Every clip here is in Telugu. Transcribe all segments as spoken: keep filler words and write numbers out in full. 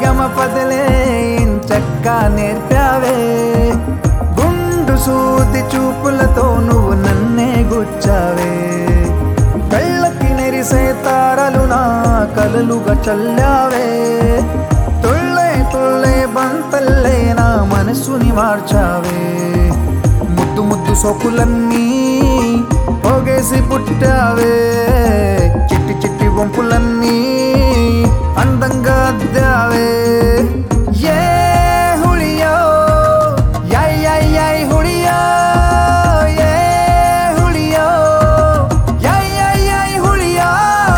సరిగమ పదలే ఇంచక్కా నేర్పావే గుండు సూది చూపులతో నువ్వు నన్నే గుచ్చావే కళ్ళకి నెరిసే తారలు నా కలలుగా చల్లావే తుళ్ళే తుళ్ళే బంతల్లే నా మనసుని మార్చావే ముద్దు ముద్దు సోకులన్నీ పోగేసి పుట్టావే చిట్టి చిట్టి వంపులన్నీ అందంగా అద్దావే ఏ హుళియో యాయ్ యాయ్ యాయ్ హుళియో ఏ హుళియో యాయ్ యాయ్ యాయ్ హుళియో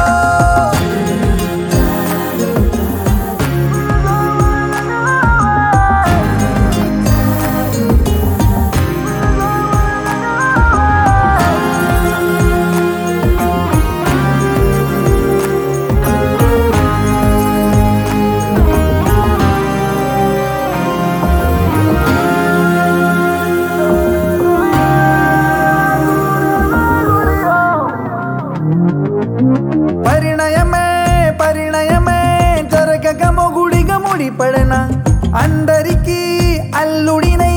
పరిణయమే పరిణయమే జరగక మొగుడిగా ముడిపడన అందరికీ అల్లుడినై